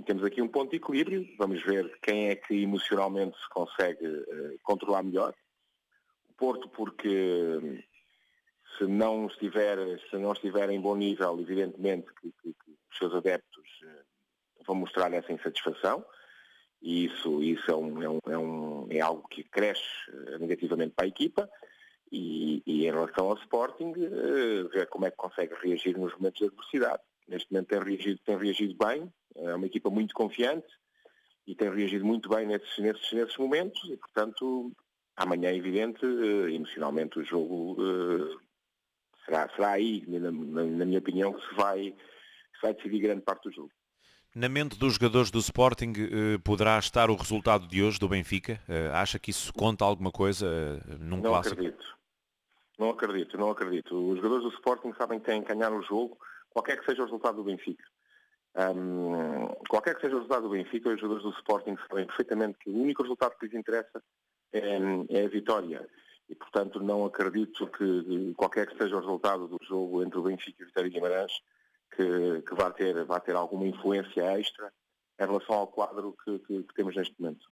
temos aqui um ponto de equilíbrio. Vamos ver quem é que emocionalmente se consegue controlar melhor. O Porto, porque se não estiver em bom nível, evidentemente que os seus adeptos vão mostrar essa insatisfação. E isso é algo que cresce negativamente para a equipa. E em relação ao Sporting, ver como é que consegue reagir nos momentos de adversidade. Neste momento tem reagido bem, é uma equipa muito confiante e tem reagido muito bem nesses momentos e, portanto, amanhã é evidente, emocionalmente o jogo será aí, na minha opinião, que se vai decidir grande parte do jogo. Na mente dos jogadores do Sporting poderá estar o resultado de hoje do Benfica? Acha que isso conta alguma coisa num clássico? Não acredito. Os jogadores do Sporting sabem que têm que ganhar o jogo, qualquer que seja o resultado do Benfica. Qualquer que seja o resultado do Benfica, os jogadores do Sporting sabem perfeitamente que o único resultado que lhes interessa é a vitória. E, portanto, não acredito que qualquer que seja o resultado do jogo entre o Benfica e o Vitória de Guimarães que vá ter alguma influência extra em relação ao quadro que temos neste momento.